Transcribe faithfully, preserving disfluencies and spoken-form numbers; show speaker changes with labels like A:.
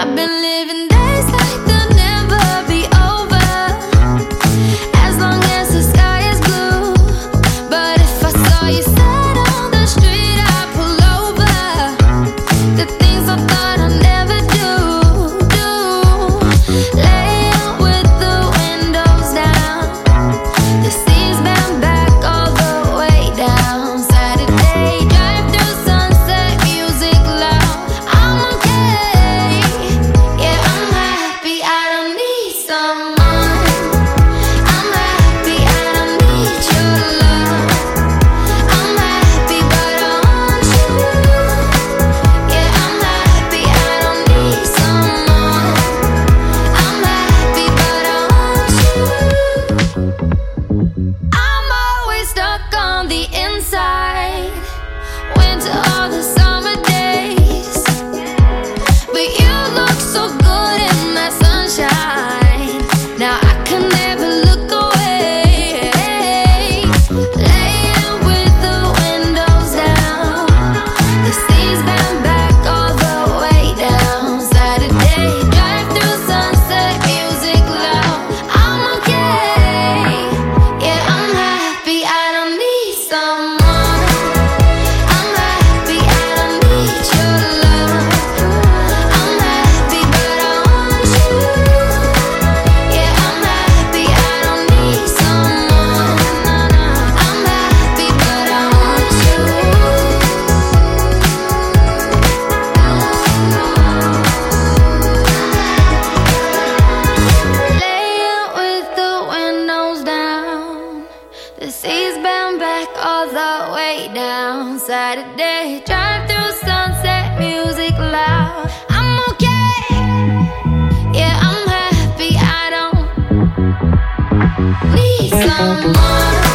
A: I've been living days like they'll never be over, as long as the sky is blue. But if I saw you sat on the street, I'd pull over. The things I thought I'd never do, do. Lay out with the windows down, the seas bend back all the way down. Saturday, drive through sunset, music loud. I'm okay, yeah, I'm happy. I don't need someone. I'm happy, I don't need your love. I'm happy, but I want you. Yeah, I'm happy, I don't need someone. I'm happy, but I want you. I'm always stuck on the inside, winter all the summer days. But you look so good in that sunshine. Now I can never look away. Laying with the windows down, the seas bend back all the way down. Saturday, drive through sunset, music loud. I'm okay, yeah, I'm happy. I don't need someone. I'm happy, I don't need your love. I'm happy, but I want you. Yeah, I'm happy, I don't need someone. I'm happy, but I want you. Laying with the windows down, the seas bend back all the way down. Saturday, drive through sunset, music loud. I'm okay, yeah, I'm happy. I don't need someone.